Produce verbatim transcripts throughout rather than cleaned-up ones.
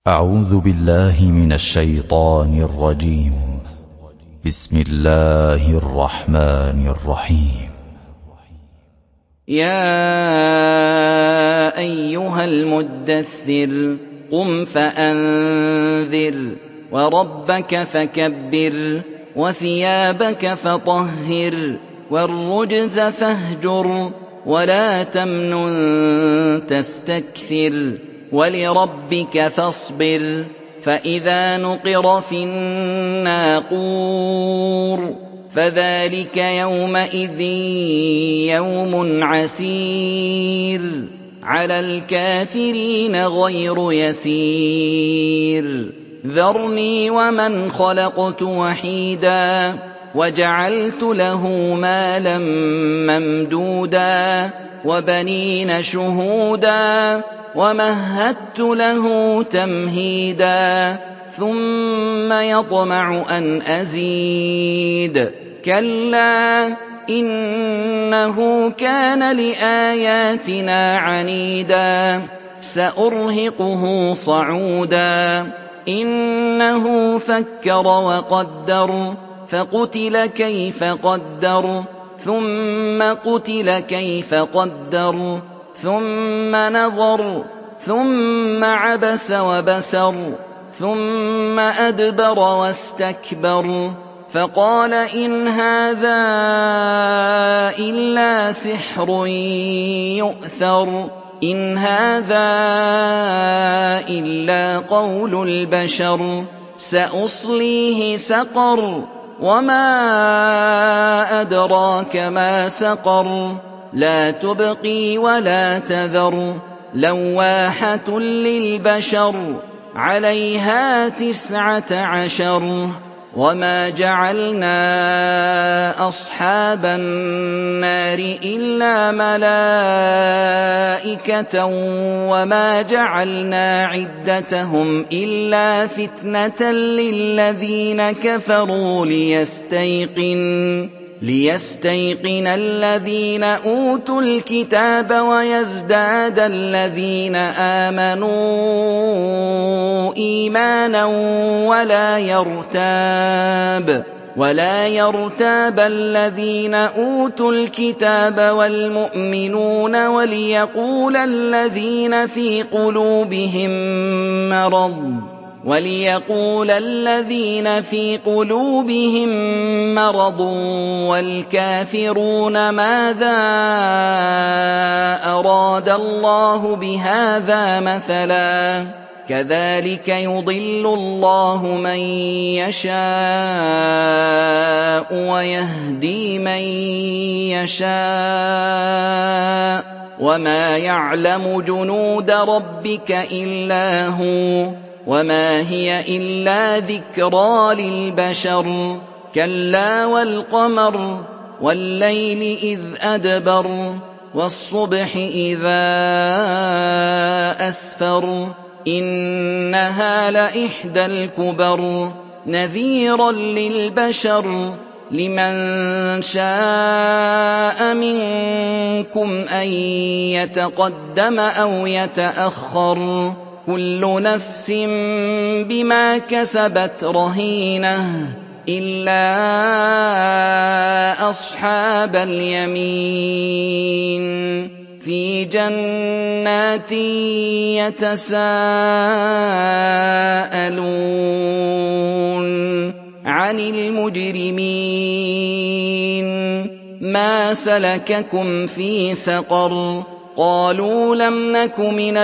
أعوذ بالله من الشيطان الرجيم. بسم الله الرحمن الرحيم. يا أيها المدثر قم فأنذر وربك فكبر وثيابك فطهر والرجز فاهجر ولا تمنن تستكثر ولربك فاصبر فإذا نقر في الناقور فذلك يومئذ يوم عسير على الكافرين غير يسير ذرني ومن خلقت وحيدا وجعلت له مالا ممدودا وبنين شهودا ومهدت له تمهيدا ثم يطمع أن أزيد كلا إنه كان لآياتنا عنيدا سأرهقه صعودا إنه فكر وقدر فقتل كيف قدر ثم قتل كيف قدر ثم نظر ثم عبس وبسر ثم أدبر واستكبر فقال إن هذا إلا سحر يؤثر إن هذا إلا قول البشر سأصليه سقر وما أدراك ما سقر لا تبقي ولا تذر لواحة للبشر عليها تسعة عشر وما جعلنا أصحاب النار إلا ملائكة وما جعلنا عدتهم إلا فتنة للذين كفروا ليستيقن ليستيقن الذين أوتوا الكتاب ويزداد الذين آمنوا إيمانا ولا يرتاب ولا يرتاب الذين أوتوا الكتاب والمؤمنون وليقول الذين في قلوبهم مرض وليقول الذين في قلوبهم مرض والكافرون ماذا أراد الله بهذا مثلا كذلك يضل الله من يشاء ويهدي من يشاء وما يعلم جنود ربك إلا هو وما هي إلا ذكرى للبشر كلا والقمر والليل إذ أدبر والصبح إذا أسفر إنها لإحدى الكبر نذيرا للبشر لمن شاء منكم أن يتقدم أو يتأخر كل نفس بما كسبت رهينة إلا أصحاب اليمين في جنات يتساءلون عن المجرمين ما سلككم في سقر قالوا لم نك من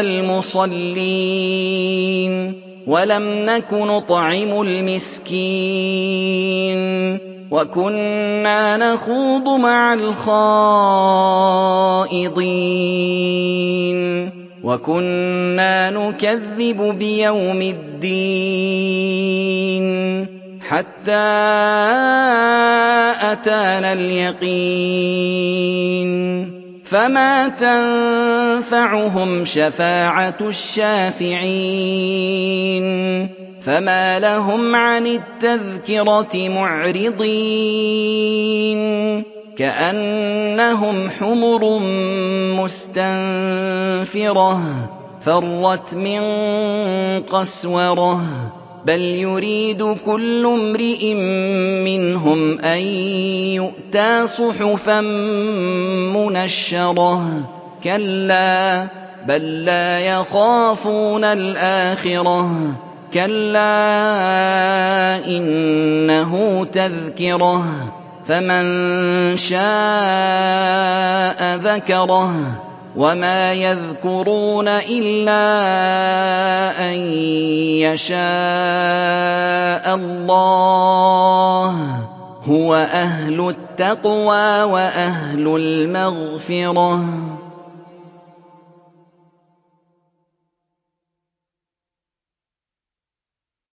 المصلين ولم نك نطعم المسكين وكنا نخوض مع الخائضين وكنا نكذب بيوم الدين حتى أتانا اليقين فما تنفعهم شفاعة الشافعين فما لهم عن التذكرة معرضين كأنهم حمر مستنفرة فَرَّتْ مِن قَسْوَرَةٍ بَلْ يُرِيدُ كُلُّ امْرِئٍ مِّنْهُمْ أَن يُؤْتَىٰ صُحُفًا مُّنَشَّرَةً كَلَّا بَل لَّا يَخَافُونَ الْآخِرَةَ كَلَّا إِنَّهُ تَذْكِرَةٌ فَمَن شَاءَ ذَكَرَهُ وَمَا يَذْكُرُونَ إِلَّا أَن يَشَاءَ اللَّهُ هُوَ أَهْلُ التَّقْوَىٰ وَأَهْلُ الْمَغْفِرَةِ